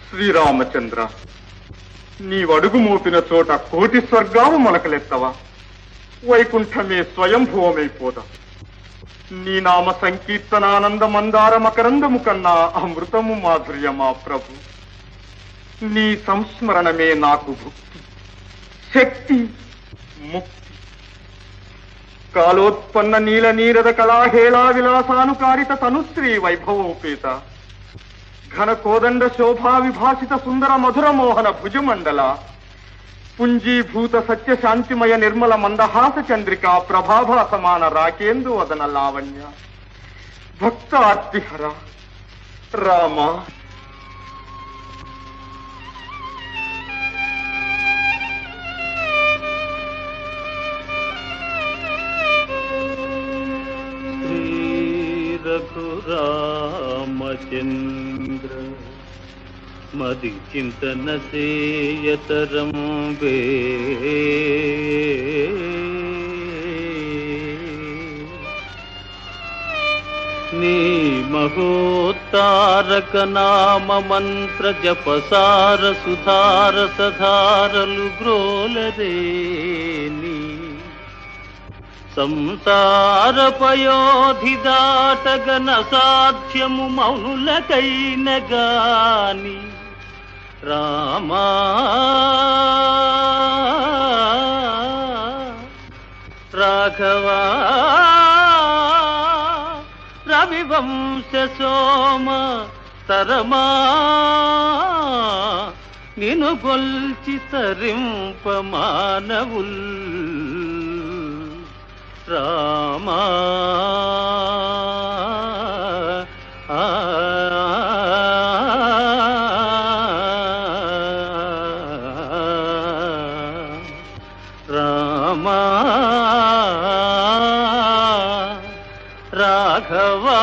శ్రీరామచంద్ర, నీవడుగు మోపిన చోట కోటి స్వర్గాలు మొలకలెత్తవా? వైకుంఠమే స్వయంభూవమైపోదా? నీ నామ సంకీర్తనానంద మందార మకరందము కన్నా అమృతము మాధుర్యమా ప్రభు. నీ సంస్మరణమే నాకు భుక్తి, శక్తి, ముక్తి. కాలోత్పన్న నీల నీరద కళాహేళా విలాసానుకారిత తనుశ్రీ వైభవోపేత ఘన కోదండ శోభా విభాసిత సుందర మధుర మోహన భుజమండల పుంజీభూత సత్య శాంతిమయ నిర్మల మందహాస చంద్రికా ప్రభాభా సమాన రాకేందు వదన లావణ్య భక్తార్తిహర రామ. రఘురామచంద్ర మది చింతన సేయతరం వే నీ మహోత్తారక నామ మంత్ర జపసార సుధార సధారలు గ్రోలరేని సంసార పయోధి దాటగన సాధ్యము మౌనులకైన గాని రామా రాఘవా రవివంశ సోమ తరమా నిను గొల్చి తరింప మానవుల్ రామా రామా రాఘవా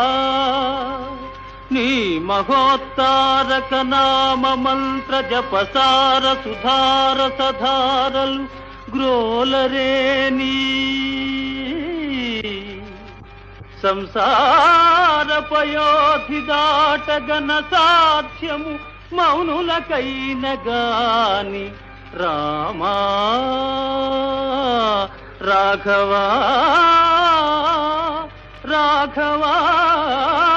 నీ మహోత్తారక నామ మంత్ర జపసార సుధార సధారలు గ్రోలరేని సంసార పయోధి దాటగన సాధ్యము మౌనులకైన గాని రామా రాఘవా రాఘవా.